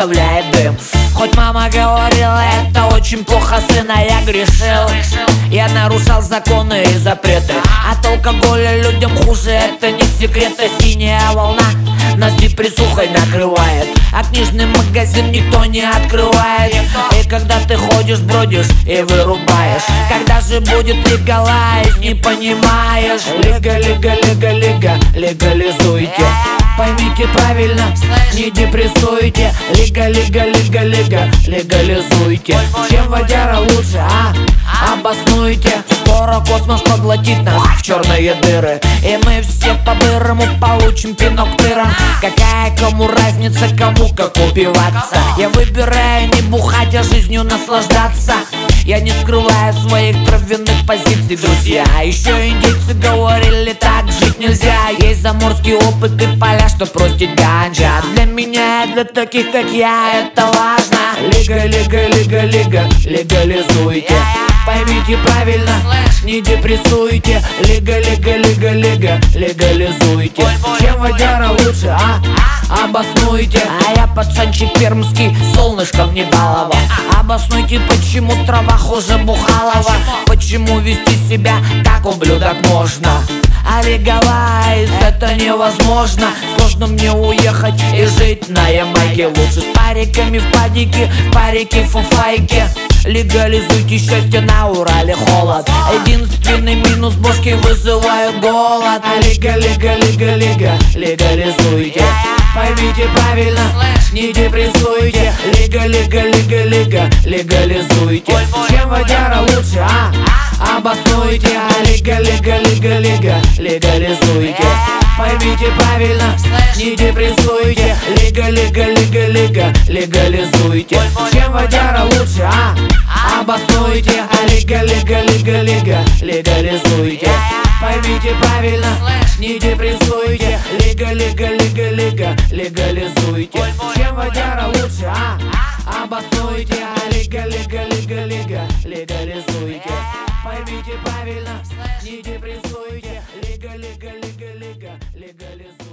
оставляет дым. Хоть мама говорила, это очень плохо, сына, я грешил. Я нарушал законы и запреты. От алкоголя людям хуже, это не секрет. А синяя волна нас депрессухой накрывает, а книжный магазин никто не открывает. И когда ты ходишь, бродишь и вырубаешь, когда же будет легалайз, не понимаешь. Лига, лига, лига, лига, легализуйте. Поймите правильно, не депрессуйте. Лига, лига, лига, лига, легализуйте. Чем водяра лучше, обоснуйте. Скоро космос поглотит нас в черные дыры, и мы все по-бырому получим пинок тыром. Какая кому разница, кому как убиваться? Я выбираю не бухать, а жизнью наслаждаться. Я не скрываю своих травяных позиций, друзья. Еще индейцы говорили, так жить нельзя. Есть заморский опыт и поля, что простить ганджа. Для меня, для таких как я, это важно. Лига, лига, лига, лига, легализуйте. Поймите правильно, не депрессуйте. Лига, лига, лига, лига, легализуйте. Чем водяра лучше, обоснуйте. А я пацанчик пермский, солнышком не баловал. Обоснуйте, почему трава хуже Бухалова. Почему вести себя как ублюдок можно, а легалайз это невозможно. Сложно мне уехать и жить на Ямайке. Лучше с париками в падике, парики в фуфайке. Легализуйте счастье, на Урале холод. Единственный минус, бошки вызывают голод. Лига, лига, лига, лига, легализуйте. Поймите правильно, не депрессуйте. Лига, лига, лига, лига, легализуйте. Чем водяра лучше, обоснуйте. Лига, лига, лига, лига, легализуйте. Поймите правильно, не депрессуйте. Лига, лига, лига, лига, легализуйте. Чем водяра лучше, обоснуйте. Лига, лига, лига, лига, легализуйте. Поймите правильно, не депрессуйте. Лига, лига, лига, лига, легализуйте. Чем водяра лучше, обоснуйте. Лига, лига, лига, лига, легализуйте. Поймите правильно, не депрессуйте. Лига, лига, лига, лига, легализуйте.